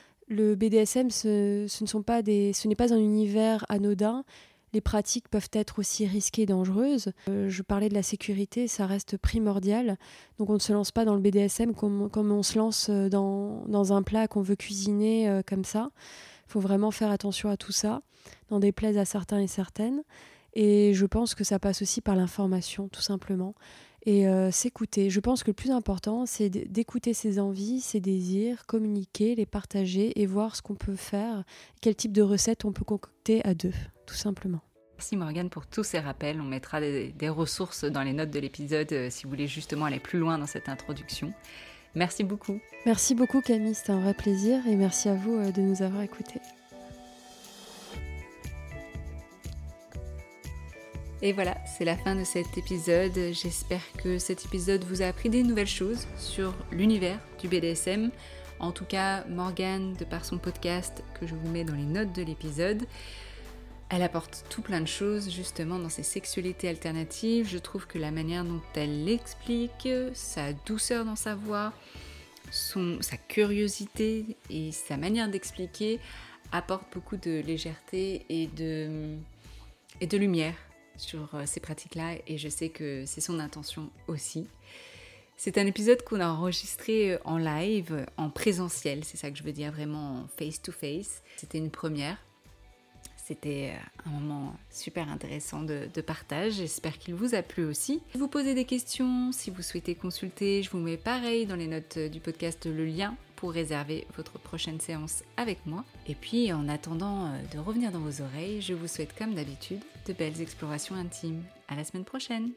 E: Le B D S M, ce, ce, ne sont pas des, ce n'est pas un univers anodin. Les pratiques peuvent être aussi risquées et dangereuses. Euh, je parlais de la sécurité, ça reste primordial. Donc on ne se lance pas dans le B D S M comme, comme on se lance dans, dans un plat qu'on veut cuisiner euh, comme ça. Il faut vraiment faire attention à tout ça, n'en déplaise à certains et certaines. Et je pense que ça passe aussi par l'information, tout simplement. Et euh, s'écouter. Je pense que le plus important, c'est d'écouter ses envies, ses désirs, communiquer, les partager et voir ce qu'on peut faire, quel type de recette on peut concocter à deux, tout simplement.
A: Merci Morgane pour tous ces rappels. On mettra des, des ressources dans les notes de l'épisode euh, si vous voulez justement aller plus loin dans cette introduction. Merci beaucoup.
E: Merci beaucoup Camille, c'était un vrai plaisir et merci à vous euh, de nous avoir écoutés.
A: Et voilà, c'est la fin de cet épisode. J'espère que cet épisode vous a appris des nouvelles choses sur l'univers du B D S M. En tout cas, Morgane, de par son podcast que je vous mets dans les notes de l'épisode, elle apporte tout plein de choses justement dans ses sexualités alternatives. Je trouve que la manière dont elle l'explique, sa douceur dans sa voix, son, sa curiosité et sa manière d'expliquer apportent beaucoup de légèreté et de, et de lumière sur ces pratiques-là, et je sais que c'est son intention aussi. C'est un épisode qu'on a enregistré en live, en présentiel, c'est ça que je veux dire, vraiment en face-to-face. C'était une première. C'était un moment super intéressant de, de partage, j'espère qu'il vous a plu aussi. Si vous posez des questions, si vous souhaitez consulter, je vous mets pareil dans les notes du podcast le lien pour réserver votre prochaine séance avec moi. Et puis en attendant de revenir dans vos oreilles, je vous souhaite comme d'habitude de belles explorations intimes. À la semaine prochaine!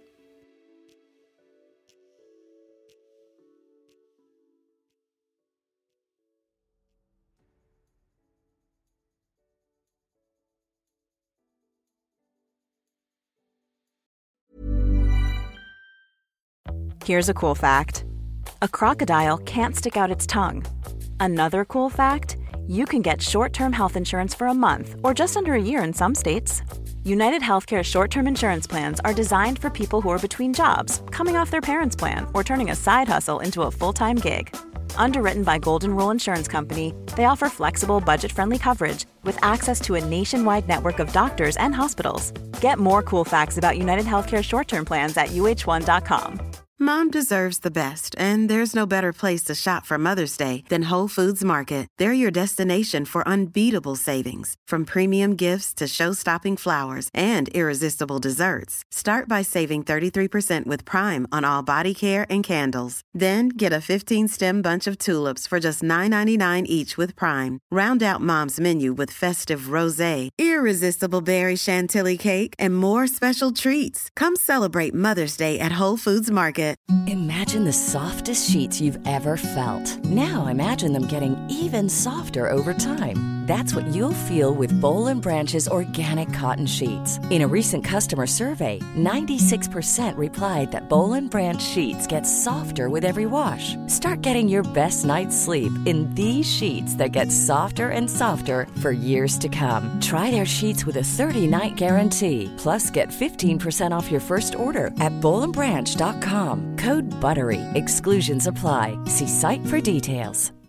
C: Here's a cool fact. A crocodile can't stick out its tongue. Another cool fact, you can get short-term health insurance for a month or just under a year in some states. United Healthcare short-term insurance plans are designed for people who are between jobs, coming off their parents' plan, or turning a side hustle into a full-time gig. Underwritten by Golden Rule Insurance Company, they offer flexible, budget-friendly coverage with access to a nationwide network of doctors and hospitals. Get more cool facts about United Healthcare short-term plans at U H one dot com.
B: Mom deserves the best, and there's no better place to shop for Mother's Day than Whole Foods Market. They're your destination for unbeatable savings, from premium gifts to show-stopping flowers and irresistible desserts. Start by saving thirty-three percent with Prime on all body care and candles. Then get a fifteen-stem bunch of tulips for just nine ninety-nine each with Prime. Round out Mom's menu with festive rosé, irresistible berry chantilly cake, and more special treats. Come celebrate Mother's Day at Whole Foods Market.
F: Imagine the softest sheets you've ever felt. Now imagine them getting even softer over time. That's what you'll feel with Bowl and Branch's organic cotton sheets. In a recent customer survey, ninety-six percent replied that Bowl and Branch sheets get softer with every wash. Start getting your best night's sleep in these sheets that get softer and softer for years to come. Try their sheets with a thirty-night guarantee. Plus, get fifteen percent off your first order at bowl and branch dot com. Code BUTTERY. Exclusions apply. See site for details.